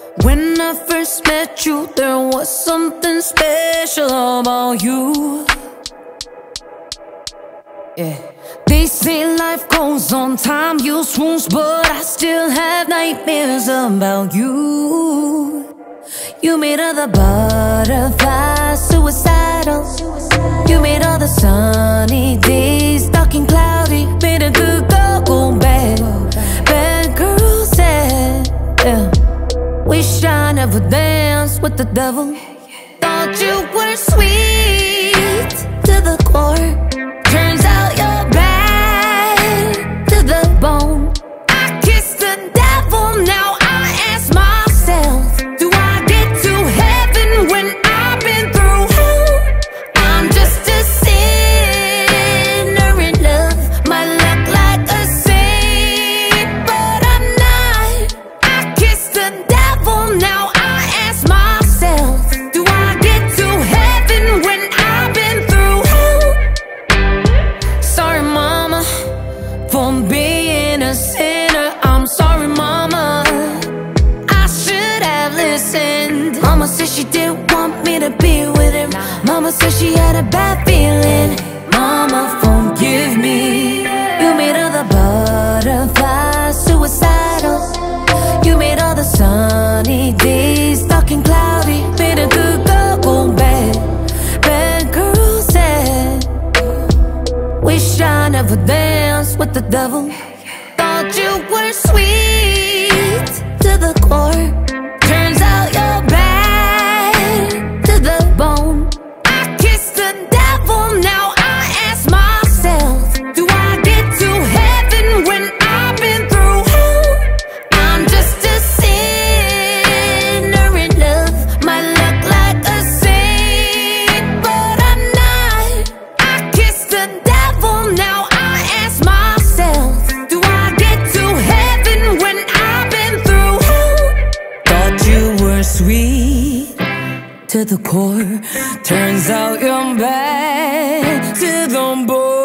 When I first met you, there was something special about you. Yeah. They say life goes on, time heals wounds, but I still have nightmares about you. You made all the butterflies suicidal. You made all the sunny days dark and cloudy. Made a good girl go bad. Bad girl said, yeah. Wish I never danced with the devil. Thought you were sweet to the core. Turns out you're bad to the bone. I kissed the devil, now I ask myself, do I get to heaven when I've been through hell? I'm just a sinner in love. Might look like a saint, but I'm not. I kissed the devil, now I ask myself, do I get to heaven when I've been through hell? Sorry mama, for being a sinner. I'm sorry mama, I should have listened. Mama said she didn't want me to be with him. Mama said she had a bad feeling. Mama, forgive me. You made all the butterflies suicidal. You made all the sunny days dark and cloudy. Made a good girl go bad. Bad girl said, wish I never danced with the devil. Thought you were sweet to the core. Turns out you're bad to the bone. I kissed the devil, now I ask myself, do I get to heaven when I've been through hell? I'm just a sinner in love. Might look like a saint, but I'm not. I kissed the devil, now I ask myself, do I get to heaven when I've been through hell? Thought you were sweet to the core. Turns out you're bad to the bone.